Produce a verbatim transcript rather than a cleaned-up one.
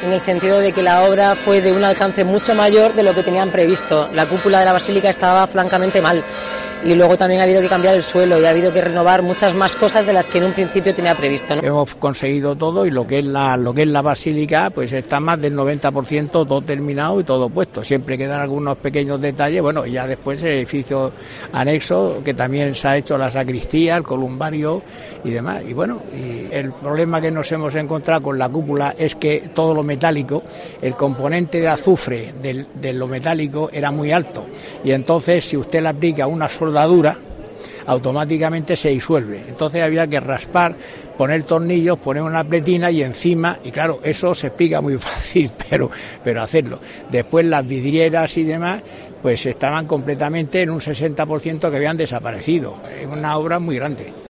en el sentido de que la obra fue de un alcance mucho mayor de lo que tenían previsto. La cúpula de la basílica estaba francamente mal y luego también ha habido que cambiar el suelo y ha habido que renovar muchas más cosas de las que en un principio tenía previsto, ¿no? Hemos conseguido todo y lo que es la lo que es la basílica pues está más del noventa por ciento todo terminado y todo puesto. Siempre quedan algunos pequeños detalles, bueno, y ya después el edificio anexo, que también se ha hecho la sacristía, el columbario y demás. Y bueno, y el problema que nos hemos encontrado con la cúpula es que todo lo metálico, el componente de azufre del, de lo metálico era muy alto y entonces si usted le aplica una soldadura automáticamente se disuelve, entonces había que raspar, poner tornillos, poner una pletina y encima, y claro, eso se explica muy fácil, pero, pero hacerlo. Después las vidrieras y demás, pues estaban completamente en un sesenta por ciento que habían desaparecido, es una obra muy grande.